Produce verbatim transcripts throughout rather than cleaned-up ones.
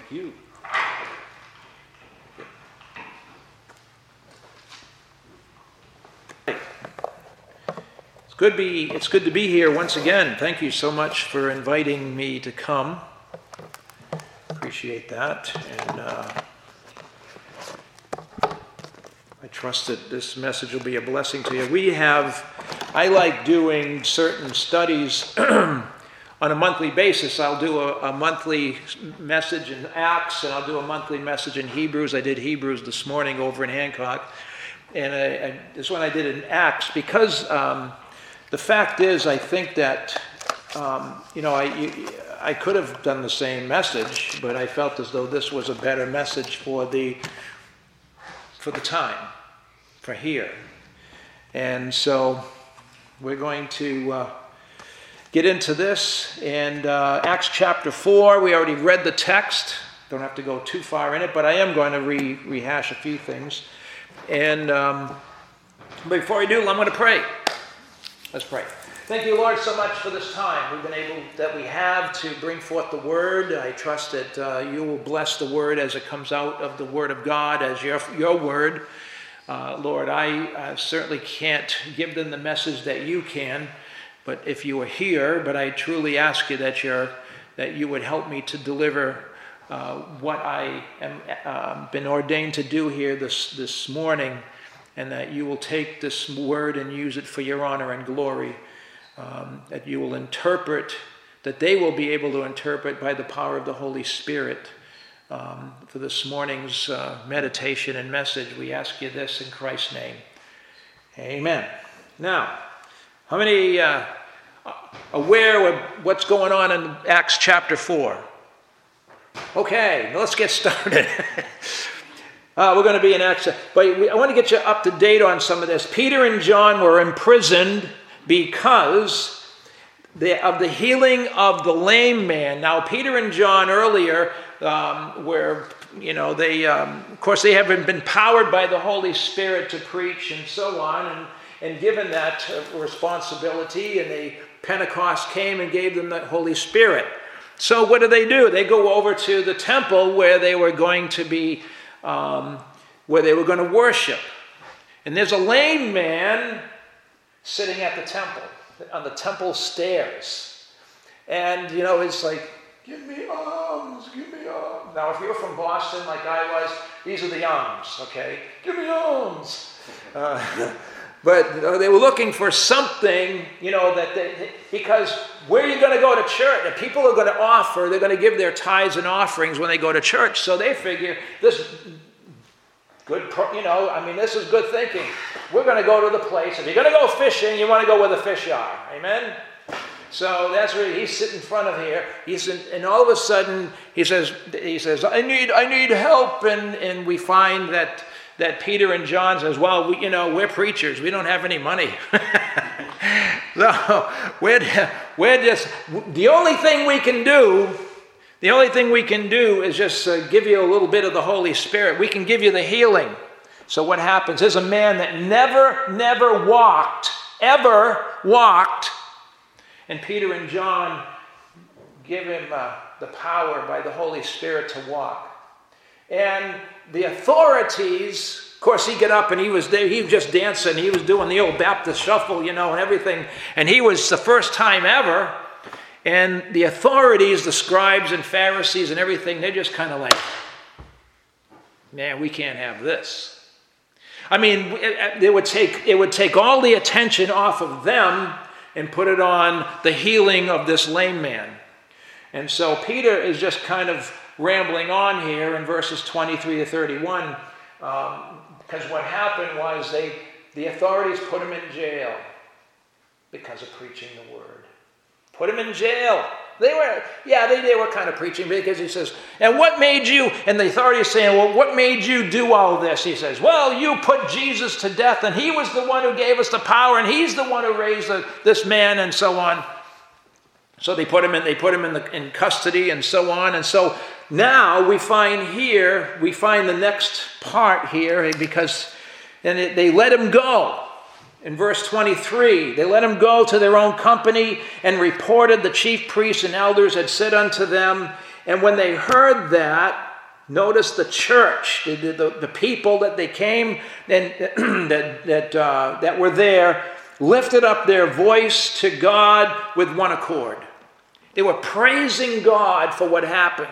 you. It's good be it's good to be here once again. Thank you so much for inviting me to come. Appreciate that, and uh, I trust that this message will be a blessing to you. We have, I like doing certain studies on a monthly basis. I'll do a, a monthly message in Acts, and I'll do a monthly message in Hebrews. I did Hebrews this morning over in Hancock, and I, I, this one I did in Acts because um, the fact is, I think that um, you know, I. You, I could have done the same message, but I felt as though this was a better message for the for the time, for here. And so we're going to uh, get into this. And uh, Acts chapter four, we already read the text. Don't have to go too far in it, but I am going to re- rehash a few things. And um, before I do, I'm going to pray. Let's pray. Thank you, Lord, so much for this time we've been able, that we have to bring forth the Word. I trust that uh, you will bless the Word as it comes out of the Word of God, as your, your Word. Uh, Lord, I uh, certainly can't give them the message that you can, but if you are here, but I truly ask you that, you're, that you would help me to deliver uh, what I am uh, been ordained to do here this, this morning, and that you will take this Word and use it for your honor and glory. Um, that you will interpret, that they will be able to interpret by the power of the Holy Spirit. Um, for this morning's uh, meditation and message, we ask you this in Christ's name. Amen. Now, how many uh, aware of what's going on in Acts chapter four? Okay, let's get started. uh, we're going to be in Acts, but we, I want to get you up to date on some of this. Peter and John were imprisoned because the, of the healing of the lame man. Now, Peter and John earlier um, were, you know, they, um, of course, they haven't been powered by the Holy Spirit to preach and so on, and, and given that uh, responsibility, and the Pentecost came and gave them the Holy Spirit. So what do they do? They go over to the temple where they were going to be, um, where they were going to worship. And there's a lame man sitting at the temple, on the temple stairs. And, you know, it's like, give me alms, give me alms. Now, if you're from Boston like I was, these are the alms, okay? Give me alms. Uh, but you know, they were looking for something, you know, that they, because where are you going to go to church? And people are going to offer, they're going to give their tithes and offerings when they go to church. So they figure this good, you know, I mean, this is good thinking. We're going to go to the place. If you're going to go fishing, you want to go where the fish are. Amen? So that's where he's sitting in front of here. He's in, and all of a sudden, he says, he says, I need, I need help. And, and we find that, that Peter and John says, well, we, you know, we're preachers. We don't have any money. So we're, we're just, the only thing we can do The only thing we can do is just uh, give you a little bit of the Holy Spirit. We can give you the healing. So what happens? There's a man that never, never walked, ever walked. And Peter and John give him uh, the power by the Holy Spirit to walk. And the authorities, of course, he got up and he was there. He was just dancing. He was doing the old Baptist shuffle, you know, and everything. And he was the first time ever. And the authorities, the scribes and Pharisees and everything, they're just kind of like, man, we can't have this. I mean, it, it would take it would take all the attention off of them and put it on the healing of this lame man. And so Peter is just kind of rambling on here in verses twenty-three to thirty-one, um, because what happened was they the authorities put him in jail because of preaching the word. Put him in jail. They were, yeah, they, they were kind of preaching, because he says, and what made you, and the authority is saying, well, what made you do all this? He says, well, you put Jesus to death, and he was the one who gave us the power, and he's the one who raised the, this man, and so on. So they put him in, they put him in, the, in custody, and so on. And so now we find here, we find the next part here, because, and it, they let him go. In verse twenty-three, they let him go to their own company and reported the chief priests and elders had said unto them, And when they heard that, notice the church, the, the, the people that they came and that, that, uh, that were there, lifted up their voice to God with one accord. They were praising God for what happened.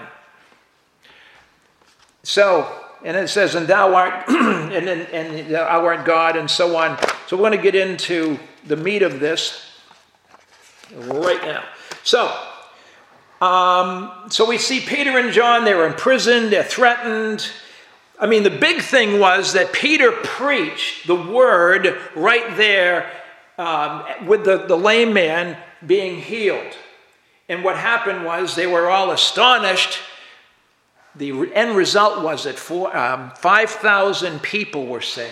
So, and it says, and thou art, and, and, and thou art God, and so on. So we're going to get into the meat of this right now. So, um, so we see Peter and John, they were imprisoned, they're threatened. I mean, the big thing was that Peter preached the word right there um, with the, the lame man being healed. And what happened was they were all astonished. The end result was that four, um, five thousand people were saved.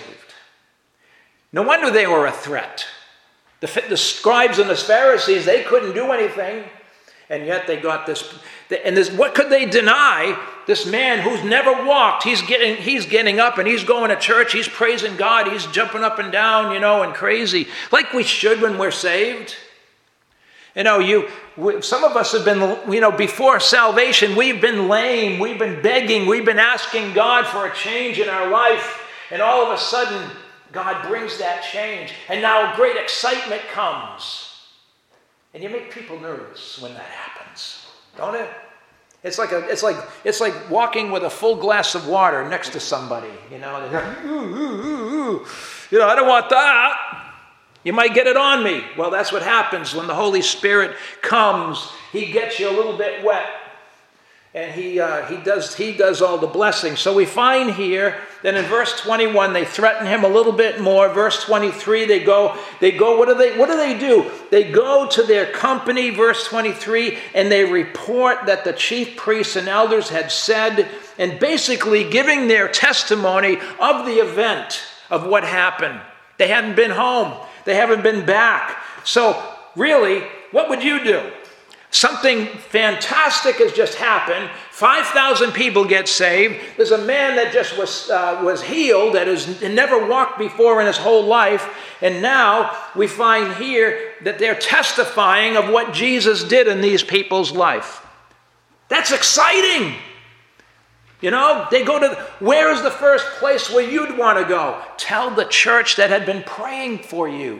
No wonder they were a threat. The, the scribes and the Pharisees, they couldn't do anything. And yet they got this. And this, what could they deny? This man who's never walked, he's getting, he's getting up and he's going to church. He's praising God. He's jumping up and down, you know, and crazy. Like we should when we're saved. You know, you. We, some of us have been, you know, before salvation, we've been lame. We've been begging. We've been asking God for a change in our life. And all of a sudden, God brings that change. And now great excitement comes. And you make people nervous when that happens, don't it? It's like a, it's like, it's like walking with a full glass of water next to somebody. You know, like, ooh, ooh, ooh. You know, I don't want that. You might get it on me. Well, that's what happens when the Holy Spirit comes. He gets you a little bit wet, and he uh, he does he does all the blessings. So we find here that in verse twenty-one they threaten him a little bit more. Verse twenty-three they go they go. What do they what do they do? They go to their company. Verse twenty-three, and they report that the chief priests and elders had said, and basically giving their testimony of the event of what happened. They hadn't been home. They haven't been back. So really, what would you do? Something fantastic has just happened. five thousand people get saved. There's a man that just was uh, was healed, that has never walked before in his whole life. And now we find here that they're testifying of what Jesus did in these people's life. That's exciting. You know, they go to, where is the first place where you'd want to go? Tell the church that had been praying for you.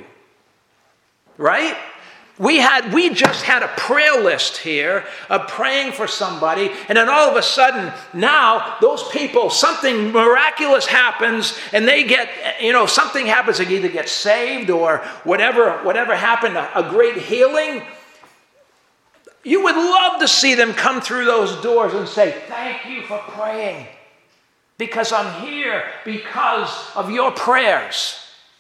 Right? We had, we just had a prayer list here of praying for somebody, and then all of a sudden, now, those people, something miraculous happens, and they get, you know, something happens, they either get saved or whatever, whatever happened, a, a great healing. You would love to see them come through those doors and say, thank you for praying, because I'm here because of your prayers.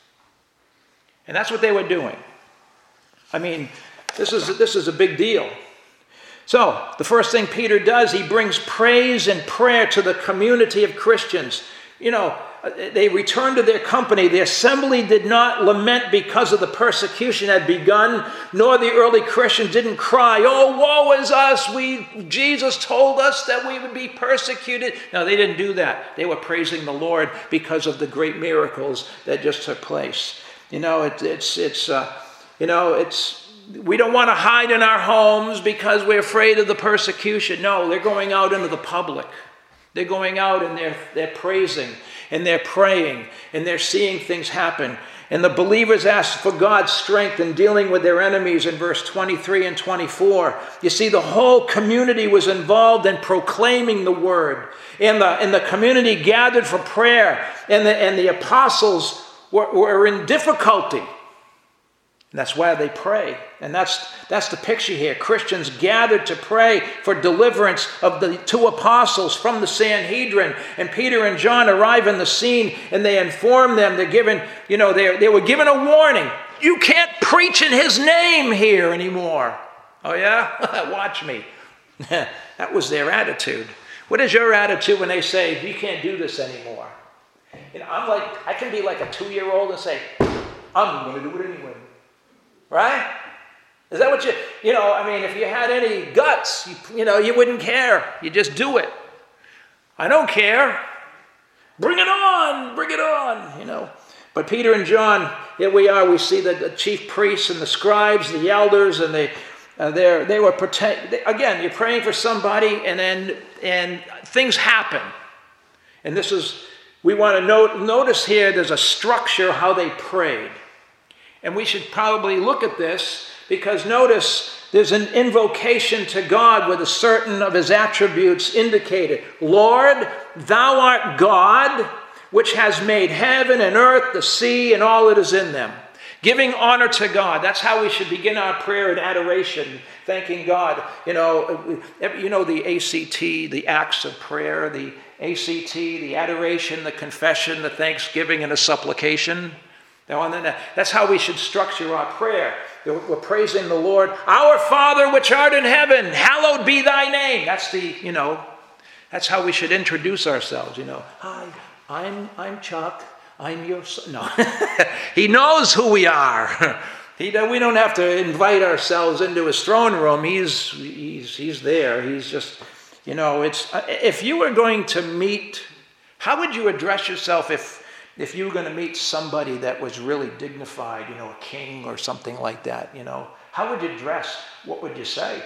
And that's what they were doing. I mean, this is, this is a big deal. So, the first thing Peter does, he brings praise and prayer to the community of Christians. You know, they returned to their company. The assembly did not lament because of the persecution had begun, nor the early Christians didn't cry, oh, woe is us, we, Jesus told us that we would be persecuted. No, they didn't do that. They were praising the Lord because of the great miracles that just took place. You know, it, it's, it's, uh, you know, it's, we don't want to hide in our homes because we're afraid of the persecution. No, they're going out into the public. They're going out and they're, they're praising and they're praying and they're seeing things happen. And the believers ask for God's strength in dealing with their enemies in verse twenty-three and twenty-four. You see, the whole community was involved in proclaiming the word. And the, and the community gathered for prayer. And the, and the apostles were, were in difficulty. And that's why they pray. And that's, that's the picture here. Christians gathered to pray for deliverance of the two apostles from the Sanhedrin. And Peter and John arrive in the scene and they inform them. They're given, you know, they, they were given a warning. You can't preach in his name here anymore. Oh yeah? Watch me. That was their attitude. What is your attitude when they say, you can't do this anymore? You know, I'm like, I can be like a two-year-old and say, I'm going to do it anyway. Right? Is that what you, you know, I mean, if you had any guts, you, you know, you wouldn't care. You just do it. I don't care. Bring it on. Bring it on, you know. But Peter and John, here we are. We see the, the chief priests and the scribes, the elders, and they, Uh, they're, they were protect. They, again, you're praying for somebody, and then and things happen. And this is, we want to note, notice here. There's a structure how they prayed, and we should probably look at this because notice there's an invocation to God with a certain of his attributes indicated. Lord, thou art God, which has made heaven and earth, the sea, and all that is in them. Giving honor to God. That's how we should begin our prayer in adoration, thanking God. You know, you know the A C T, the acts of prayer, the A C T, the adoration, the confession, the thanksgiving, and the supplication. That's how we should structure our prayer. We're praising the Lord. Our Father which art in heaven, hallowed be thy name. That's the, you know, that's how we should introduce ourselves, you know. Hi, I'm I'm Chuck. I'm your son. No. He knows who we are. He, we don't have to invite ourselves into his throne room. He's, he's, he's there. He's just, you know, it's, if you were going to meet, how would you address yourself if, if you were going to meet somebody that was really dignified, you know, a king or something like that, you know? How would you dress? What would you say?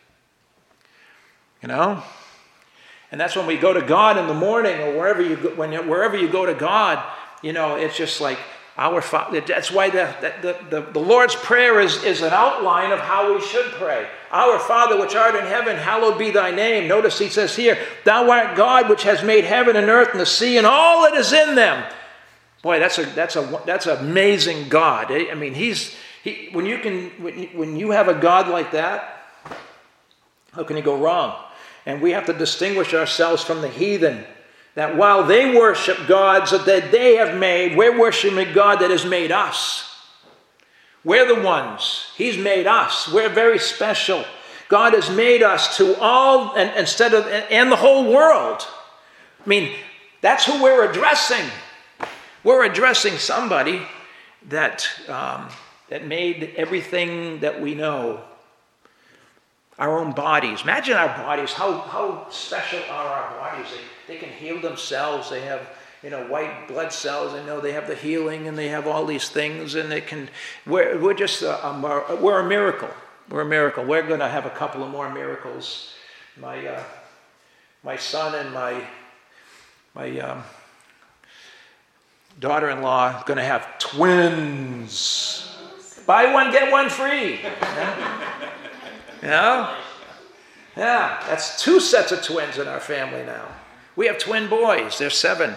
You know? And that's when we go to God in the morning or wherever you go, when you, wherever you go to God, you know, it's just like our Father. That's why the, the, the, the Lord's Prayer is, is an outline of how we should pray. Our Father which art in heaven, hallowed be thy name. Notice he says here, thou art God which has made heaven and earth and the sea and all that is in them. Boy, that's a that's a that's an amazing God. I mean, he's he when you can when you, when you have a God like that, how can you go wrong? And we have to distinguish ourselves from the heathen. That while they worship gods that they have made, we're worshiping God that has made us. We're the ones. He's made us. We're very special. God has made us to all, and instead of, and the whole world. I mean, that's who we're addressing. We're addressing somebody that um, that made everything that we know. Our own bodies. Imagine our bodies. How how special are our bodies? They, they can heal themselves. They have, you know, white blood cells. They know they have the healing, and they have all these things, and they can. We're we're just a, a we're a miracle. We're a miracle. We're going to have a couple of more miracles. My uh, my son and my my um, daughter-in-law are going to have twins. Buy one, get one free. Yeah? Yeah? Yeah, that's two sets of twins in our family now. We have twin boys. They're seven.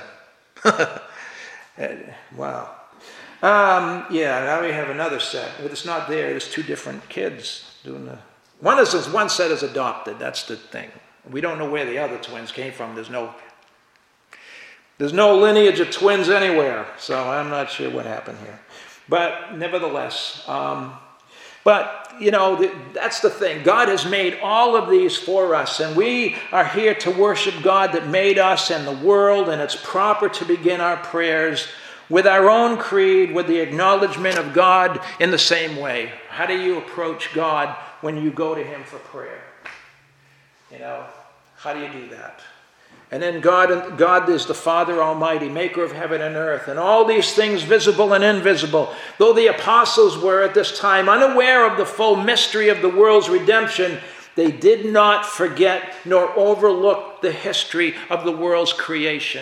Wow. Um, yeah, now we have another set. But it's not there. There's two different kids doing the... One is one set is adopted. That's the thing. We don't know where the other twins came from. There's no... There's no lineage of twins anywhere. So I'm not sure what happened here. But nevertheless... Um, But, you know, that's the thing. God has made all of these for us, and we are here to worship God that made us and the world, and it's proper to begin our prayers with our own creed, with the acknowledgement of God in the same way. How do you approach God when you go to him for prayer? You know, how do you do that? And then God, God is the Father Almighty, maker of heaven and earth, and all these things visible and invisible. Though the apostles were at this time unaware of the full mystery of the world's redemption, they did not forget nor overlook the history of the world's creation.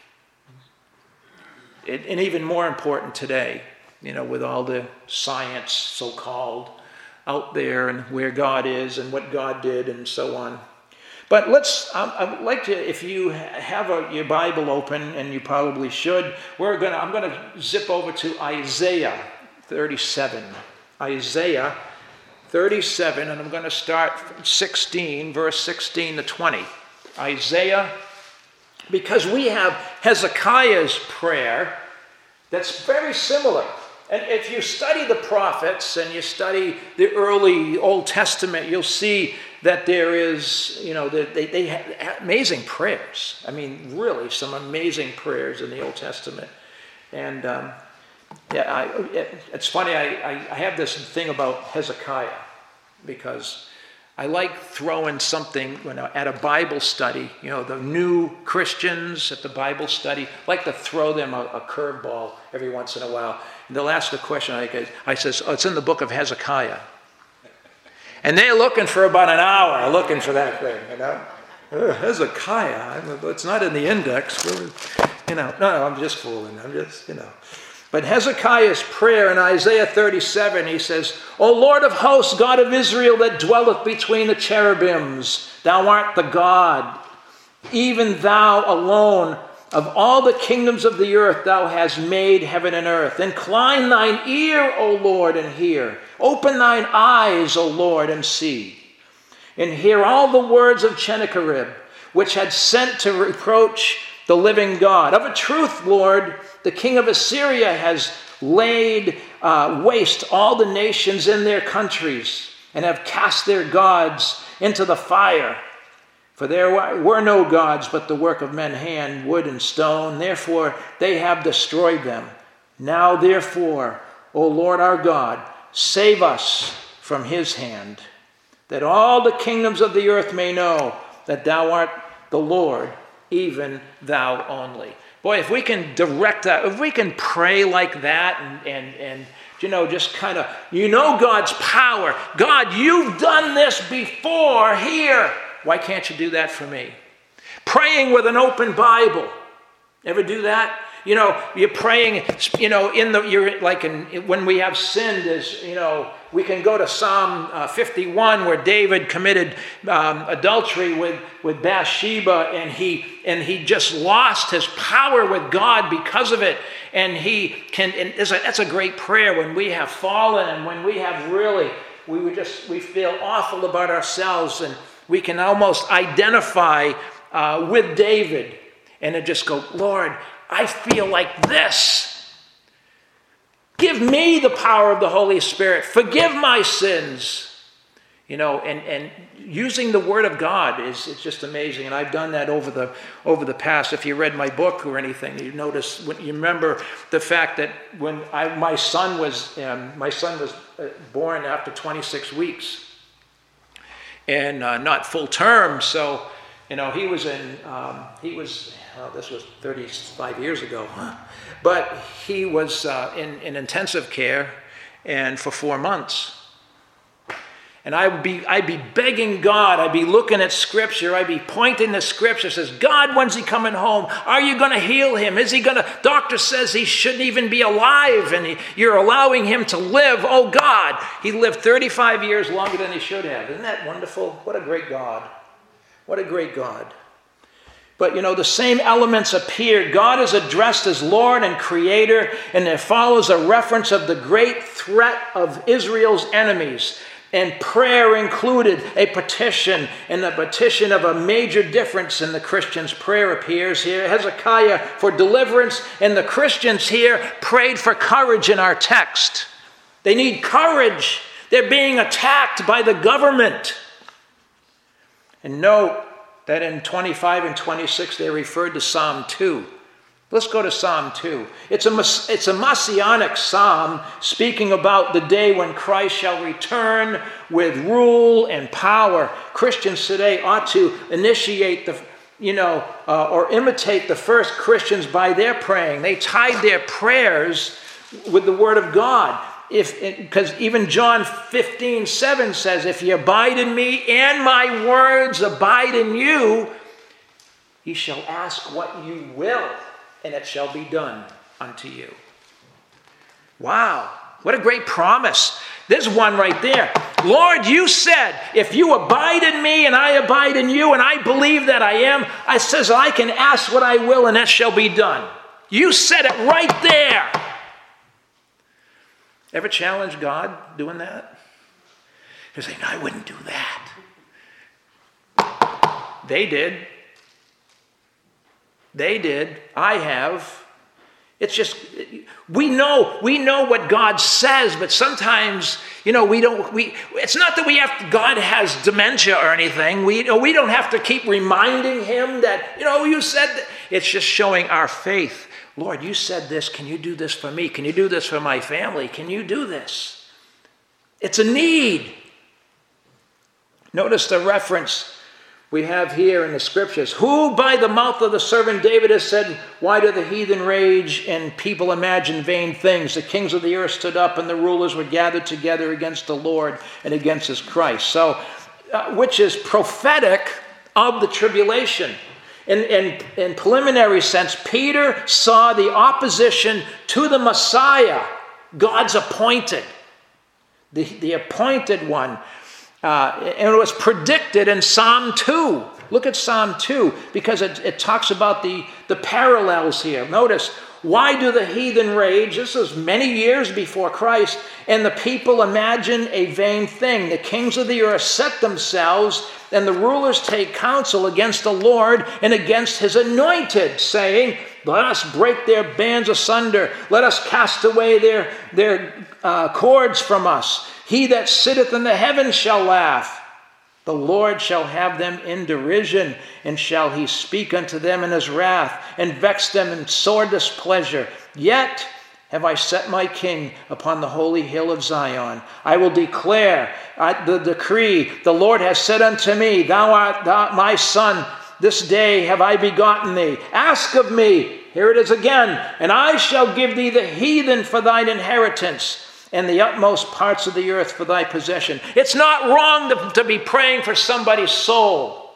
It, and even more important today, you know, with all the science, so-called, out there, and where God is and what God did and so on. But let's, um, I'd like to, if you have a, your Bible open, and you probably should, we're gonna, I'm going to zip over to Isaiah thirty-seven. Isaiah thirty-seven, and I'm going to start sixteen, verse sixteen to twenty. Isaiah, because we have Hezekiah's prayer that's very similar. And if you study the prophets and you study the early Old Testament, you'll see that there is, you know, they, they have amazing prayers. I mean, really, some amazing prayers in the Old Testament. And um, yeah, I, it, it's funny, I, I, I have this thing about Hezekiah, because I like throwing something when I, at a Bible study, you know, the new Christians at the Bible study, like to throw them a, a curveball every once in a while. And they'll ask the question, I, I says, oh, it's in the book of Hezekiah. And they're looking for about an hour, looking for that thing, you know. Uh, Hezekiah, it's not in the index. You know, no, no, I'm just fooling. I'm just, you know. But Hezekiah's prayer in Isaiah thirty-seven, he says, O Lord of hosts, God of Israel, that dwelleth between the cherubims, thou art the God, even thou alone. Of all the kingdoms of the earth, thou hast made heaven and earth. Incline thine ear, O Lord, and hear. Open thine eyes, O Lord, and see. And hear all the words of Sennacherib, which had sent to reproach the living God. Of a truth, Lord, the king of Assyria has laid uh, waste all the nations in their countries, and have cast their gods into the fire. For there were no gods but the work of men's hand, wood and stone. Therefore they have destroyed them. Now therefore, O Lord our God, save us from his hand, that all the kingdoms of the earth may know that thou art the Lord, even thou only. Boy, if we can direct that, if we can pray like that and, and, and you know, just kind of, you know God's power. God, you've done this before here. Why can't you do that for me? Praying with an open Bible. Ever do that? You know, you're praying, you know, in the, you're like in, when we have sinned, is, you know, we can go to Psalm uh, fifty-one where David committed um, adultery with, with Bathsheba, and he, and he just lost his power with God because of it. And he can, and a, that's a great prayer when we have fallen and when we have really, we would just, we feel awful about ourselves, and we can almost identify uh, with David and then just go, Lord, I feel like this. Give me the power of the Holy Spirit. Forgive my sins. You know, and, and using the Word of God is it's just amazing. And I've done that over the over the past. If you read my book or anything, you notice, when you remember the fact that when I, my son was um, my son was born after twenty-six weeks. And uh, not full term, so you know he was in. Um, he was. Well, this was thirty-five years ago, huh? But he was uh, in, in intensive care, and for four months. And I would be, I'd be begging God. I'd be looking at Scripture. I'd be pointing to Scripture. Says, God, when's he coming home? Are you going to heal him? Is he going to? Doctor says he shouldn't even be alive, and he, you're allowing him to live. Oh God, he lived thirty-five years longer than he should have. Isn't that wonderful? What a great God! What a great God! But you know, the same elements appear. God is addressed as Lord and Creator, and there follows a reference of the great threat of Israel's enemies. And prayer included a petition, and the petition of a major difference in the Christian's prayer appears here. Hezekiah for deliverance, and the Christians here prayed for courage in our text. They need courage. They're being attacked by the government. And note that in twenty-five and twenty-six they referred to Psalm two. Let's go to Psalm two. It's a, it's a messianic psalm speaking about the day when Christ shall return with rule and power. Christians today ought to initiate the, you know, uh, or imitate the first Christians by their praying. They tied their prayers with the Word of God. If, because even John fifteen seven says, if you abide in me and my words abide in you, ye shall ask what you will, and it shall be done unto you. Wow, what a great promise. There's one right there. Lord, you said, if you abide in me and I abide in you, and I believe that I am, I says I can ask what I will, and that shall be done. You said it right there. Ever challenge God doing that? You're saying, no, I wouldn't do that. They did. They did. I have. It's just, we know, we know what God says, but sometimes, you know, we don't, we, it's not that we have, God has dementia or anything. We, you know, we don't have to keep reminding him that, you know, you said that. It's just showing our faith. Lord, you said this. Can you do this for me? Can you do this for my family? Can you do this? It's a need. Notice the reference We have here in the scriptures, who by the mouth of the servant David has said, why do the heathen rage and people imagine vain things? The kings of the earth stood up and the rulers were gathered together against the Lord and against his Christ. So, uh, which is prophetic of the tribulation. In, in, in preliminary sense, Peter saw the opposition to the Messiah, God's appointed, the, the appointed one. Uh, and it was predicted in Psalm two. Look at Psalm two, because it, it talks about the, the parallels here. Notice, why do the heathen rage? This is many years before Christ. And the people imagine a vain thing. The kings of the earth set themselves, and the rulers take counsel against the Lord and against his anointed, saying, let us break their bands asunder. Let us cast away their, their uh, cords from us. He that sitteth in the heavens shall laugh. The Lord shall have them in derision, and shall he speak unto them in his wrath, and vex them in sore displeasure. Yet have I set my king upon the holy hill of Zion. I will declare uh, the decree. The Lord has said unto me, Thou art thou, my son. This day have I begotten thee. Ask of me. Here it is again. And I shall give thee the heathen for thine inheritance, and the utmost parts of the earth for thy possession. It's not wrong to, to be praying for somebody's soul.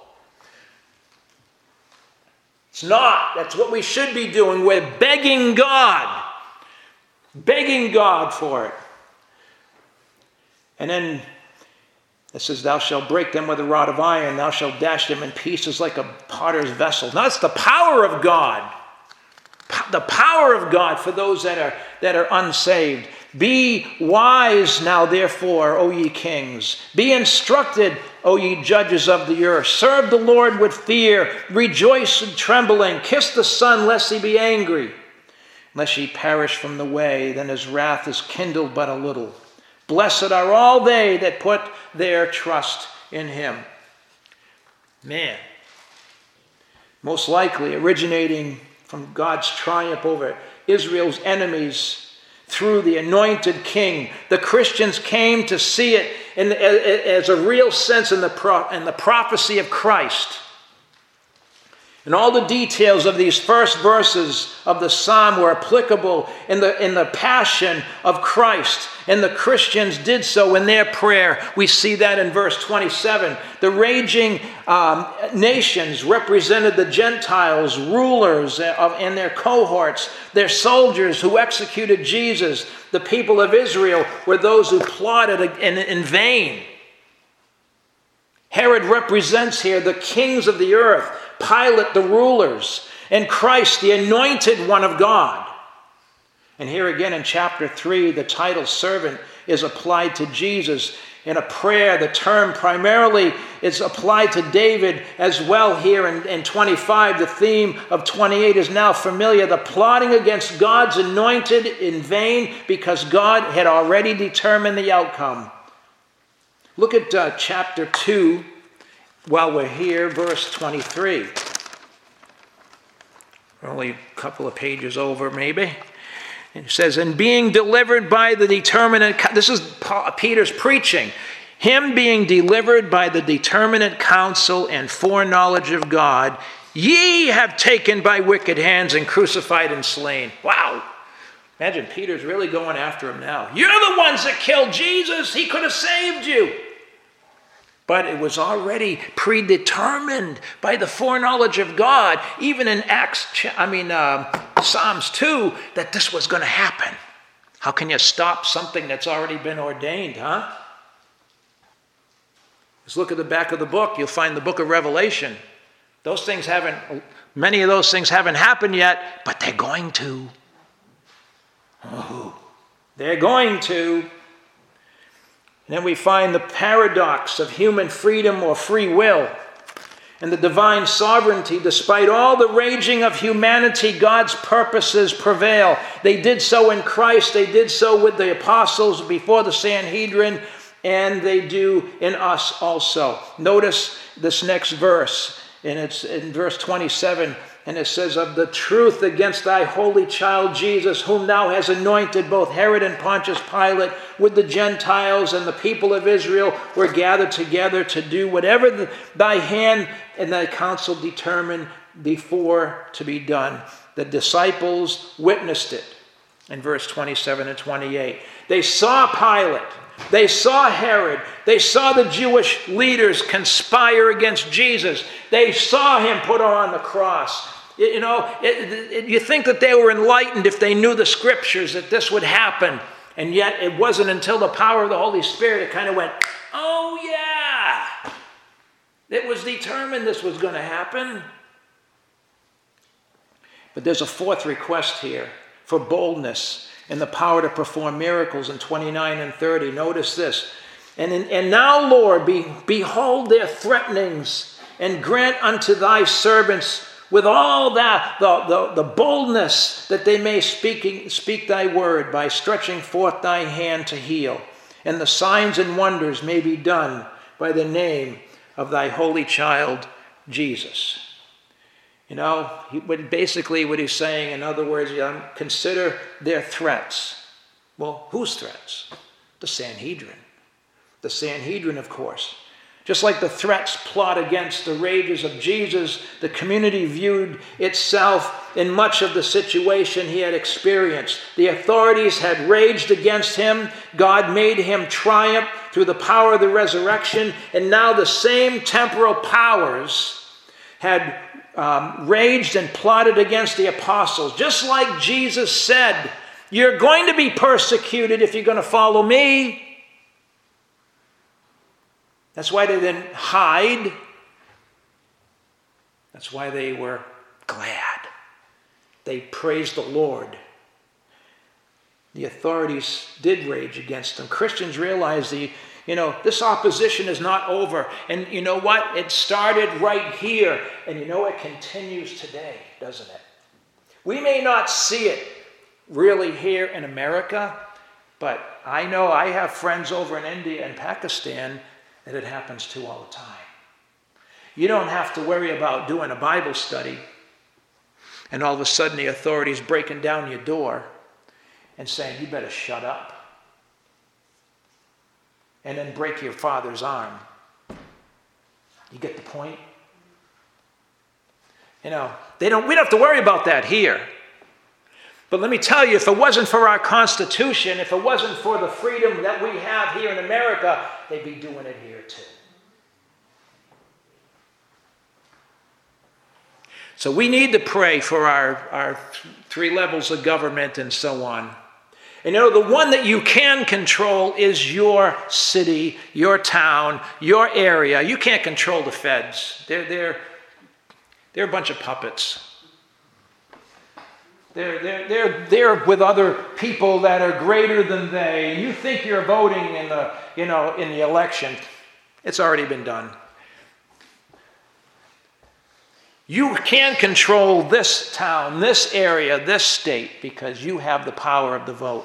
It's not. That's what we should be doing. We're begging God. Begging God for it. And then it says, thou shalt break them with a rod of iron. Thou shalt dash them in pieces like a potter's vessel. Now, that's the power of God. The power of God for those that are, that are unsaved. Be wise now, therefore, O ye kings. Be instructed, O ye judges of the earth. Serve the Lord with fear. Rejoice in trembling. Kiss the Son, lest he be angry. Lest ye perish from the way, then his wrath is kindled but a little. Blessed are all they that put their trust in him. Man, most likely originating from God's triumph over Israel's enemies through the anointed king. The Christians came to see it in, as a real sense in the, pro, in the prophecy of Christ. And all the details of these first verses of the psalm were applicable in the, in the passion of Christ. And the Christians did so in their prayer. We see that in verse twenty-seven. The raging um, nations represented the Gentiles, rulers of, and their cohorts, their soldiers who executed Jesus. The people of Israel were those who plotted in, in vain. Herod represents here the kings of the earth, Pilate the rulers, and Christ the anointed one of God. And here again in chapter three, the title servant is applied to Jesus. In a prayer, the term primarily is applied to David as well here in, in twenty-five. The theme of twenty-eight is now familiar. The plotting against God's anointed in vain because God had already determined the outcome. Look at uh, chapter two while we're here, verse twenty-three. Only a couple of pages over maybe. It says, and being delivered by the determinate, this is Peter's preaching, him being delivered by the determinate counsel and foreknowledge of God, ye have taken by wicked hands and crucified and slain. Wow. Imagine Peter's really going after him now. You're the ones that killed Jesus. He could have saved you. But it was already predetermined by the foreknowledge of God, even in Acts, I mean, uh, Psalms two, that this was going to happen. How can you stop something that's already been ordained, huh? Let's look at the back of the book. You'll find the book of Revelation. Those things haven't, many of those things haven't happened yet, but they're going to. Oh, they're going to. And then we find the paradox of human freedom or free will and the divine sovereignty. Despite all the raging of humanity, God's purposes prevail. They did so in Christ. They did so with the apostles before the Sanhedrin, and they do in us also. Notice this next verse, and it's in verse twenty-seven. And it says, of the truth against thy holy child Jesus, whom thou hast anointed, both Herod and Pontius Pilate, with the Gentiles, and the people of Israel were gathered together to do whatever the, thy hand and thy counsel determined before to be done. The disciples witnessed it in verse twenty-seven and twenty-eight. They saw Pilate. They saw Herod. They saw the Jewish leaders conspire against Jesus. They saw him put on the cross. You know, it, it, you think that they were enlightened if they knew the scriptures that this would happen. And yet it wasn't until the power of the Holy Spirit it kind of went, oh yeah. It was determined this was going to happen. But there's a fourth request here for boldness and the power to perform miracles in twenty-nine and thirty. Notice this. And, in, and now, Lord, be, behold their threatenings, and grant unto thy servants with all that, the, the, the boldness that they may speaking, speak thy word by stretching forth thy hand to heal. And the signs and wonders may be done by the name of thy holy child, Jesus. You know, he, basically what he's saying, in other words, you know, consider their threats. Well, whose threats? The Sanhedrin. The Sanhedrin, of course. Just like the threats plot against the rages of Jesus, the community viewed itself in much of the situation he had experienced. The authorities had raged against him. God made him triumph through the power of the resurrection. And now the same temporal powers had um, raged and plotted against the apostles. Just like Jesus said, you're going to be persecuted if you're going to follow me. That's why they didn't hide. That's why they were glad. They praised the Lord. The authorities did rage against them. Christians realized the, you know, this opposition is not over. And you know what? It started right here. And you know, it continues today, doesn't it? We may not see it really here in America, but I know I have friends over in India and Pakistan that it happens to all the time. You don't have to worry about doing a Bible study and all of a sudden the authorities breaking down your door and saying, you better shut up. And then break your father's arm. You get the point? You know, they don't, we don't have to worry about that here. But let me tell you, if it wasn't for our Constitution, if it wasn't for the freedom that we have here in America, they'd be doing it here too. So we need to pray for our, our three levels of government and so on. And you know, the one that you can control is your city, your town, your area. You can't control the feds. They're, they're, they're a bunch of puppets. They're, they're, they're, they're with other people that are greater than they. And you think you're voting in the, you know, in the election. It's already been done. You can control this town, this area, this state, because you have the power of the vote.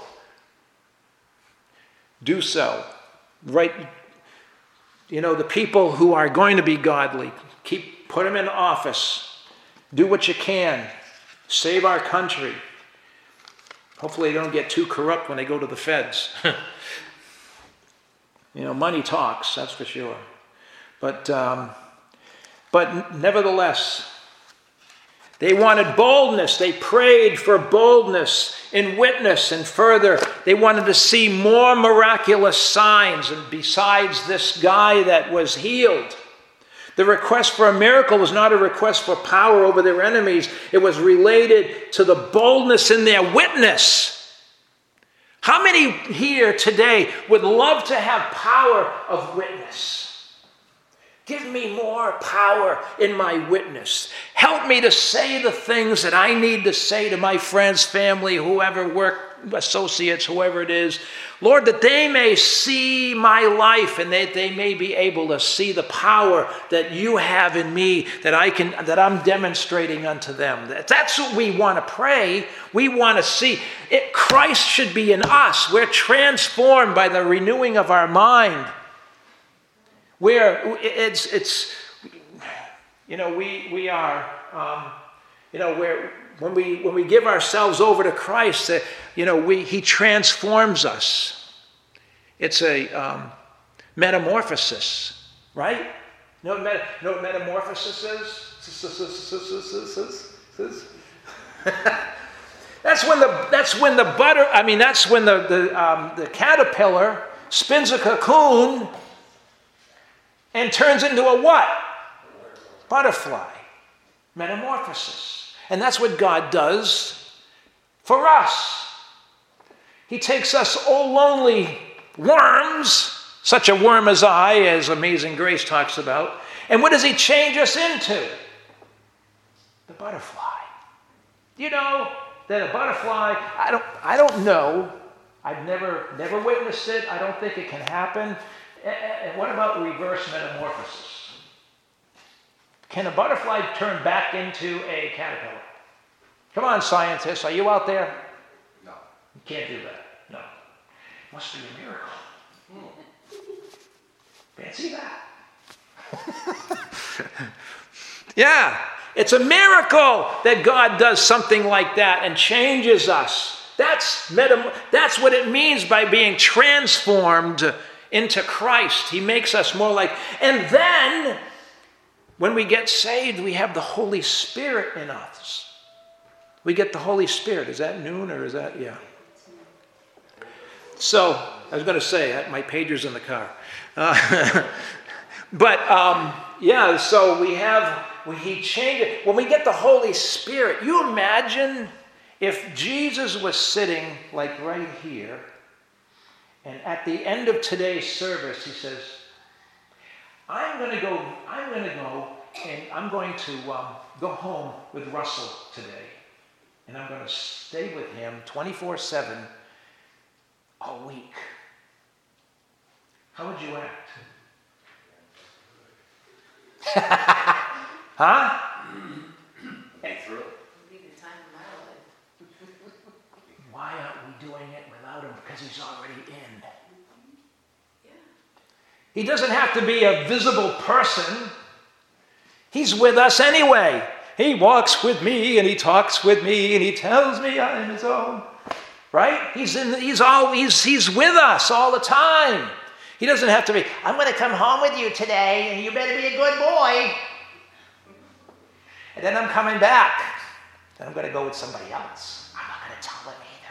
Do so. Right? You know, the people who are going to be godly, keep, put them in office. Do what you can. Save our country. Hopefully they don't get too corrupt when they go to the feds. You know, money talks, that's for sure. But, um, but nevertheless, they wanted boldness. They prayed for boldness in witness, and further, they wanted to see more miraculous signs. And besides this guy that was healed, the request for a miracle was not a request for power over their enemies. It was related to the boldness in their witness. How many here today would love to have power of witness? Give me more power in my witness. Help me to say the things that I need to say to my friends, family, whoever, work associates, whoever it is. Lord, that they may see my life and that they may be able to see the power that you have in me, that I can, that I'm demonstrating unto them. That's what we want to pray. We want to see it. Christ should be in us. We're transformed by the renewing of our mind. Where it's, it's, you know, we, we are, um, you know, where when we, when we give ourselves over to Christ, uh, you know, we, he transforms us. It's a um, metamorphosis, right? You know what, meta, you know what metamorphosis is? That's when the that's when the butter. I mean, that's when the the um, the caterpillar spins a cocoon and turns into a what? Butterfly. Metamorphosis. And that's what God does for us. He takes us old lonely worms, such a worm as I, as Amazing Grace talks about, and what does he change us into? The butterfly. You know that a butterfly, I don't I don't know. I've never never witnessed it. I don't think it can happen. And what about reverse metamorphosis? Can a butterfly turn back into a caterpillar? Come on, scientists, are you out there? No. You can't do that. No. Must be a miracle. Fancy that. Yeah, it's a miracle that God does something like that and changes us. That's metam- That's what it means by being transformed into Christ. He makes us more like, and then when we get saved, we have the Holy Spirit in us. We get the Holy Spirit. Is that noon or is that, yeah. So, I was going to say, my pager's in the car. Uh, but, um, yeah, so we have, we, he changed it. When we get the Holy Spirit, you imagine if Jesus was sitting like right here, and at the end of today's service, he says, I'm going to go, I'm going to go, and I'm going to um, go home with Russell today. And I'm going to stay with him twenty-four seven all week. How would you act? Huh? And through. Why aren't we doing it without him? Because he's already in. He doesn't have to be a visible person. He's with us anyway. He walks with me and he talks with me and he tells me I'm his own. Right? He's in. He's all. He's he's with us all the time. He doesn't have to be. I'm going to come home with you today, and you better be a good boy. And then I'm coming back. Then I'm going to go with somebody else. I'm not going to tell him either.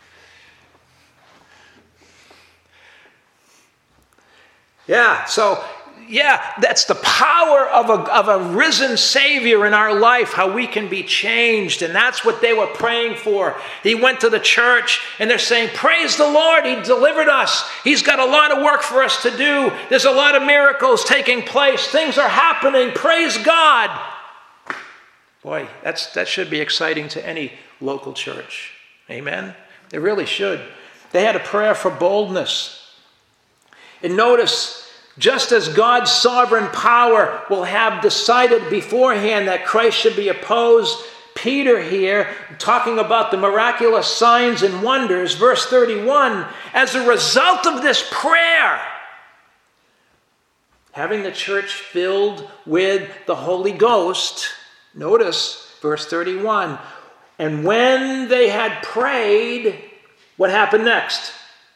Yeah, so, yeah, that's the power of a, of a risen Savior in our life, how we can be changed. And that's what they were praying for. He went to the church, and they're saying, praise the Lord, he delivered us. He's got a lot of work for us to do. There's a lot of miracles taking place. Things are happening. Praise God. Boy, that's that should be exciting to any local church. Amen? It really should. They had a prayer for boldness. And notice, just as God's sovereign power will have decided beforehand that Christ should be opposed, Peter here, talking about the miraculous signs and wonders, verse thirty-one, as a result of this prayer, having the church filled with the Holy Ghost, notice verse thirty-one, and when they had prayed, what happened next?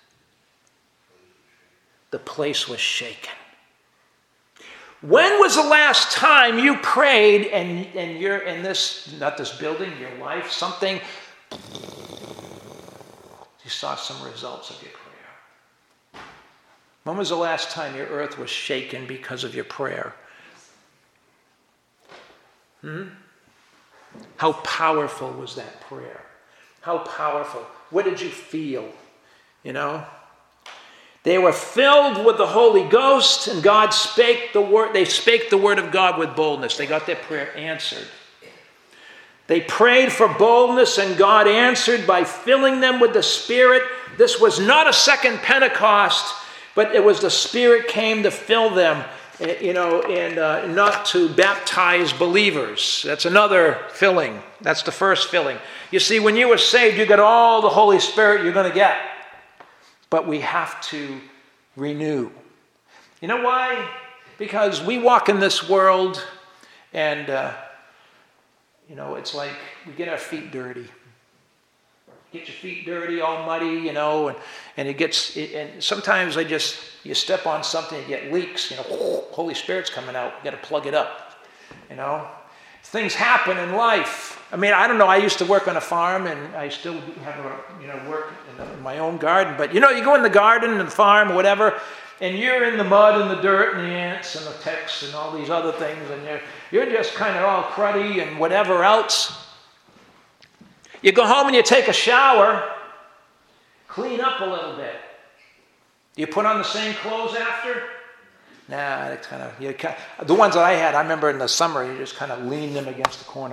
The place was shaken. When was the last time you prayed and, and you're in this, not this building, your life, something, you saw some results of your prayer? When was the last time your earth was shaken because of your prayer? Hmm? How powerful was that prayer? How powerful? What did you feel? You know? They were filled with the Holy Ghost, and God spake the word. They spake the word of God with boldness. They got their prayer answered. They prayed for boldness, and God answered by filling them with the Spirit. This was not a second Pentecost, but it was the Spirit came to fill them, you know, and uh, not to baptize believers. That's another filling. That's the first filling. You see, when you were saved, you got all the Holy Spirit you're going to get. But we have to renew. You know why? Because we walk in this world and, uh, you know, it's like we get our feet dirty. get your feet dirty, all muddy, you know, and, and it gets, it, and sometimes I just, you step on something, you get leaks, you know, Holy Spirit's coming out, you got to plug it up, you know. Things happen in life. I mean, I don't know, I used to work on a farm, and I still have a, you know, work in, in my own garden, but you know, you go in the garden and the farm or whatever, and you're in the mud and the dirt and the ants and the ticks and all these other things, and you're, you're just kind of all cruddy and whatever else. You go home and you take a shower, clean up a little bit. Do you put on the same clothes after? Nah, it's kind of, you kind of, the ones that I had, I remember in the summer, you just kind of lean them against the corner.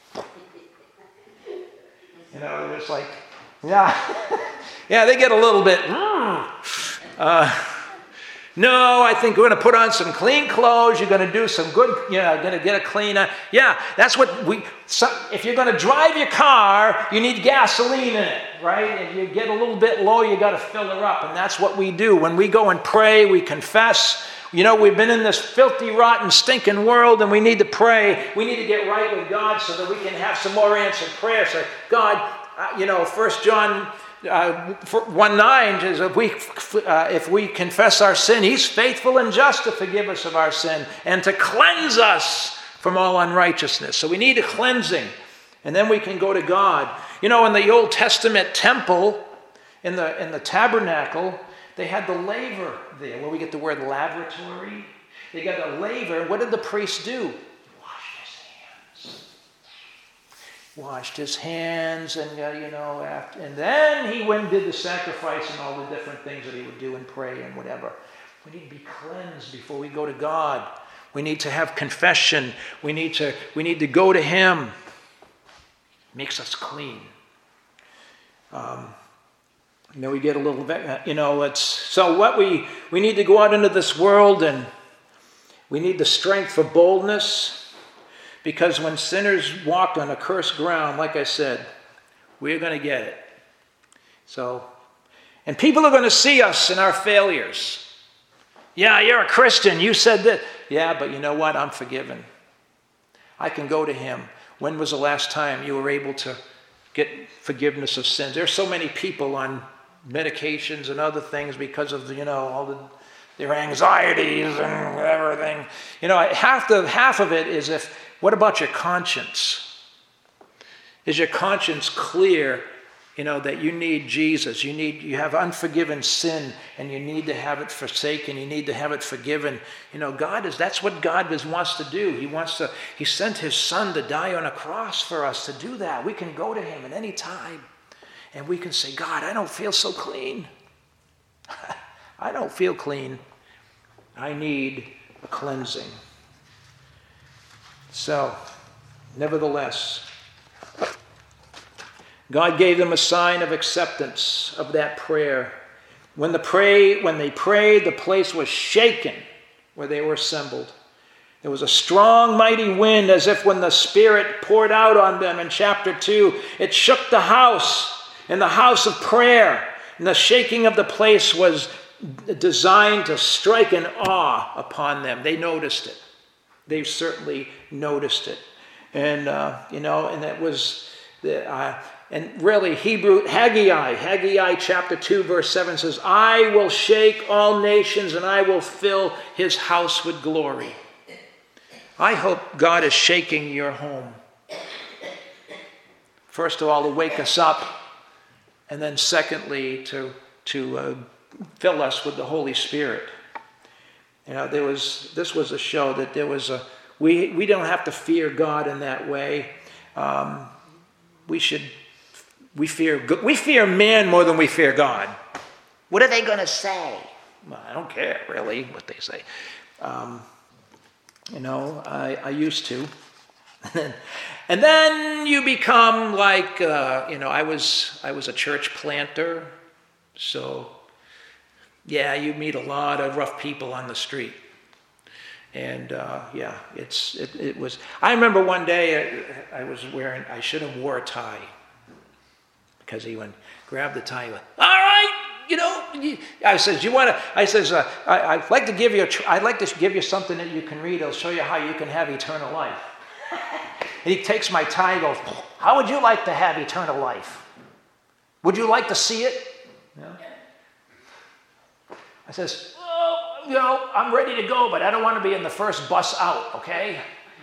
You know, they're just like, yeah. Yeah, they get a little bit, mm. uh, No, I think we're going to put on some clean clothes. You're going to do some good, you know, going to get a cleaner. Yeah, that's what we, so if you're going to drive your car, you need gasoline in it, right? If you get a little bit low, you got to fill her up. And that's what we do. When we go and pray, we confess. You know, we've been in this filthy, rotten, stinking world, and we need to pray. We need to get right with God so that we can have some more answered prayers. So God, uh, you know, First John Uh, one nine is if we uh, if we confess our sin, He's faithful and just to forgive us of our sin and to cleanse us from all unrighteousness. So we need a cleansing, and then we can go to God. You know, in the Old Testament temple, in the in the tabernacle, they had the laver there, where we get the word laboratory. They got a laver. What did the priest do? Washed his hands, and uh, you know, after, and then he went and did the sacrifice and all the different things that he would do and pray and whatever. We need to be cleansed before we go to God. We need to have confession. We need to we need to go to Him. Makes us clean. Um, and then we get a little bit, you know. It's so what we we need to go out into this world, and we need the strength for boldness. Because when sinners walk on a cursed ground, like I said, we're going to get it. So, and people are going to see us in our failures. Yeah, you're a Christian. You said that. Yeah, but you know what? I'm forgiven. I can go to Him. When was the last time you were able to get forgiveness of sins? There's so many people on medications and other things because of, you know, all the their anxieties and everything. You know, half the half of it is if, what about your conscience? Is your conscience clear, you know, that you need Jesus? You need, you have unforgiven sin, and you need to have it forsaken. You need to have it forgiven. You know, God is, that's what God is, wants to do. He wants to, He sent His Son to die on a cross for us to do that. We can go to Him at any time, and we can say, God, I don't feel so clean. I don't feel clean. I need a cleansing. So, nevertheless, God gave them a sign of acceptance of that prayer. When the pray, when they prayed, the place was shaken where they were assembled. There was a strong, mighty wind, as if when the Spirit poured out on them in chapter two, it shook the house, in the house of prayer. And the shaking of the place was designed to strike an awe upon them. They noticed it. They certainly noticed it. And, uh, you know, and that was, the, uh, and really Hebrew, Haggai, Haggai chapter two, verse seven says, I will shake all nations and I will fill His house with glory. I hope God is shaking your home. First of all, to wake us up, and then secondly, to, to uh, fill us with the Holy Spirit. You know, there was, this was a show that there was a, we, we don't have to fear God in that way. Um, we should, we fear, we fear man more than we fear God. What are they going to say? Well, I don't care, really, what they say. Um, you know, I, I used to. And then you become like, uh, you know, I was, I was a church planter, so yeah, you meet a lot of rough people on the street. And uh, yeah, it's it, it was, I remember one day I, I was wearing, I should have wore a tie. Because he went, grabbed the tie, he went, all right, you know, you, I says, you want to, I says, uh, I, I'd like to give you, a tr- I'd like to give you something that you can read. It'll show you how you can have eternal life. And he takes my tie and goes, how would you like to have eternal life? Would you like to see it? Yeah. I says, oh, you know, I'm ready to go, but I don't want to be in the first bus out, okay?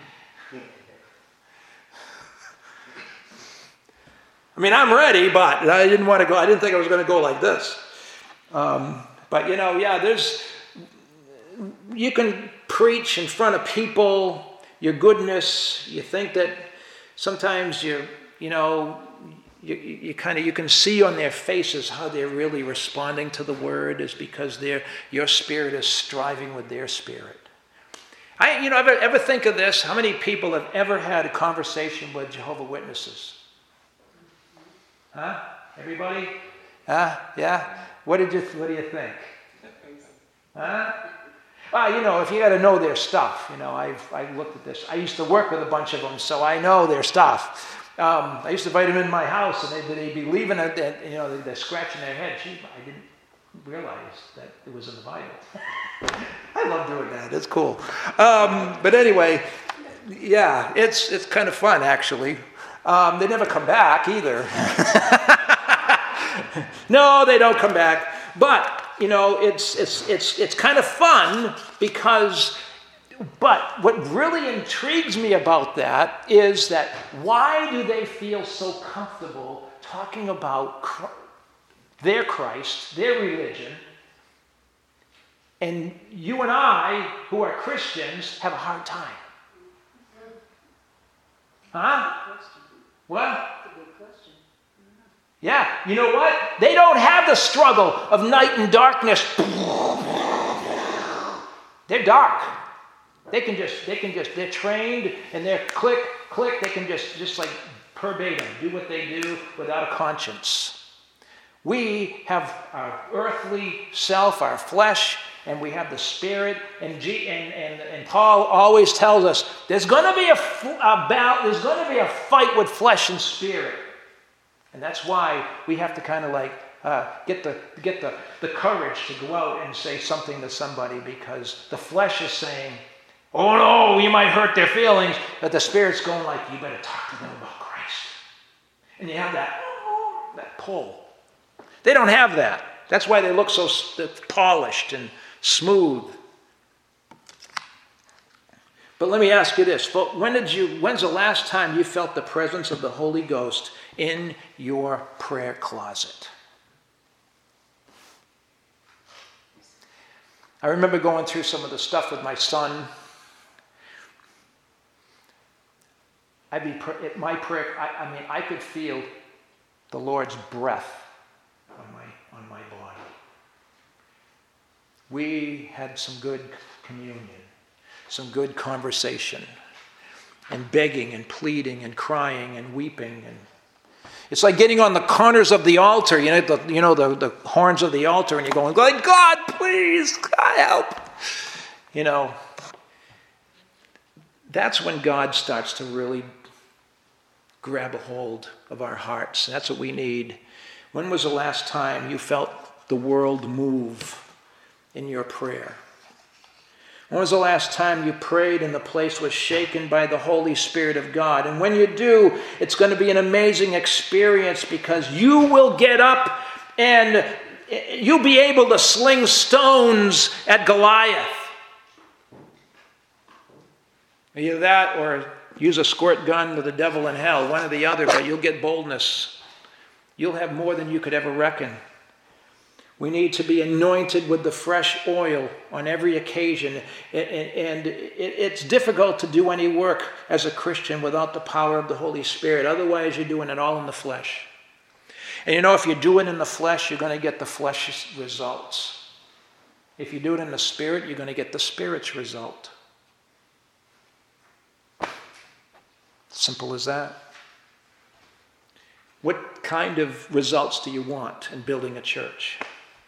I mean, I'm ready, but I didn't want to go. I didn't think I was going to go like this. Um, but, you know, yeah, there's, you can preach in front of people, your goodness. You think that sometimes you, you know, you, you kind of, you can see on their faces how they're really responding to the word is because they're, your spirit is striving with their spirit. I, you know, ever, ever think of this? How many people have ever had a conversation with Jehovah's Witnesses? Huh? Everybody? Huh? Yeah? What did you, what do you think? Huh? Well, you know, if you got to know their stuff, you know, I've, I've looked at this. I used to work with a bunch of them, so I know their stuff. Um, I used to invite them in my house, and they, they'd be leaving it, and, you know, they're scratching their head. Gee, I didn't realize that it was in the Bible. I love doing that. It's cool. Um, but anyway, yeah, it's it's kind of fun, actually. Um, they never come back either. No, they don't come back. But, you know, it's it's it's it's kind of fun because, but what really intrigues me about that is that why do they feel so comfortable talking about Christ, their Christ, their religion, and you and I, who are Christians, have a hard time? Huh? What? Yeah, you know what? They don't have the struggle of night and darkness. They're dark. They can just, they can just, they're trained and they're click, click. They can just, just like verbatim, do what they do without a conscience. We have our earthly self, our flesh, and we have the spirit. And G, and, and, and Paul always tells us there's going to be a, a battle, there's going to be a fight with flesh and spirit. And that's why we have to kind of like uh, get the get the, the courage to go out and say something to somebody, because the flesh is saying, oh no, you might hurt their feelings, but the spirit's going like, you better talk to them about Christ. And you have that, that pull. They don't have that. That's why they look so polished and smooth. But let me ask you this. When did you, when's the last time you felt the presence of the Holy Ghost in your prayer closet? I remember going through some of the stuff with my son. I'd be, my prayer, I, I mean, I could feel the Lord's breath on my, on my body. We had some good communion, some good conversation, and begging and pleading and crying and weeping. And it's like getting on the corners of the altar, you know, the, you know, the, the horns of the altar, and you're going, like, God, please, God, help. You know, that's when God starts to really grab a hold of our hearts. That's what we need. When was the last time you felt the world move in your prayer? When was the last time you prayed and the place was shaken by the Holy Spirit of God? And when you do, it's going to be an amazing experience, because you will get up and you'll be able to sling stones at Goliath. Either that or use a squirt gun to the devil in hell, one or the other, but you'll get boldness. You'll have more than you could ever reckon. We need to be anointed with the fresh oil on every occasion. And it's difficult to do any work as a Christian without the power of the Holy Spirit. Otherwise, you're doing it all in the flesh. And you know, if you do it in the flesh, you're going to get the flesh's results. If you do it in the Spirit, you're going to get the Spirit's result. Simple as that. What kind of results do you want in building a church?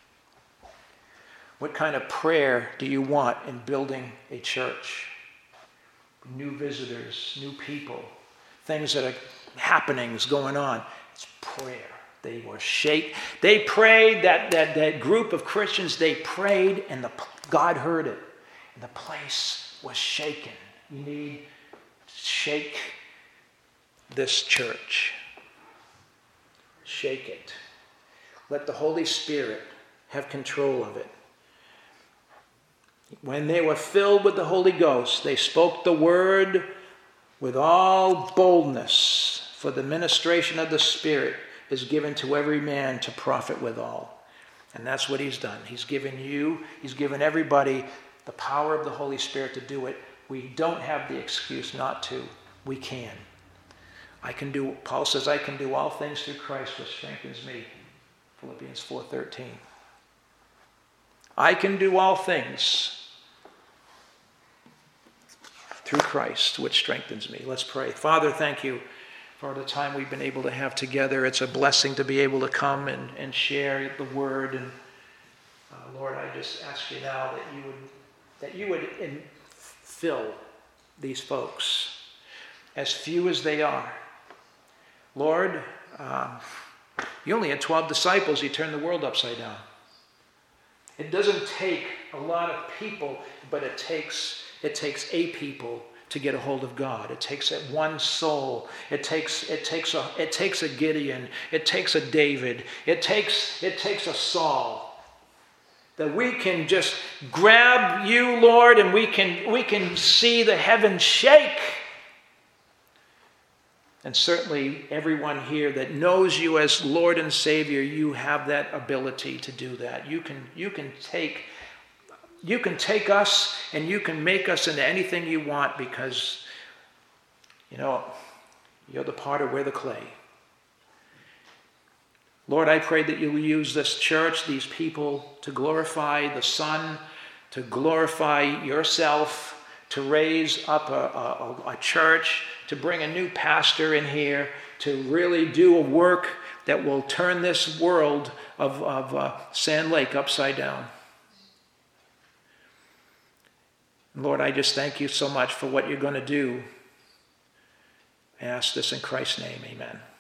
What kind of prayer do you want in building a church? New visitors, new people, things that are happenings going on. It's prayer. They were shake. They prayed, that, that, that group of Christians, they prayed, and the, God heard it. And the place was shaken. You need to shake this church. Shake it. Let the Holy Spirit have control of it. When they were filled with the Holy Ghost, they spoke the word with all boldness, for the ministration of the Spirit is given to every man to profit withal. And that's what he's done. He's given you, he's given everybody the power of the Holy Spirit to do it. We don't have the excuse not to. We can. I can do, Paul says, I can do all things through Christ which strengthens me. Philippians four thirteen. I can do all things through Christ which strengthens me. Let's pray. Father, thank you for the time we've been able to have together. It's a blessing to be able to come and, and share the word. And uh, Lord, I just ask you now that you would that you would in, fill these folks, as few as they are. Lord, um, you only had twelve disciples. You turned the world upside down. It doesn't take a lot of people, but it takes it takes a people to get a hold of God. It takes that one soul. It takes it takes a it takes a Gideon. It takes a David. It takes it takes a Saul. That we can just grab you, Lord, and we can we can see the heavens shake. And certainly everyone here that knows you as Lord and Savior, you have that ability to do that. You can you can take you can take us and you can make us into anything you want, because you know you're the potter, we're the clay. Lord, I pray that you will use this church, these people, to glorify the Son, to glorify yourself, to raise up a, a, a church, to bring a new pastor in here, to really do a work that will turn this world of, of uh, Sand Lake upside down. Lord, I just thank you so much for what you're going to do. I ask this in Christ's name, amen.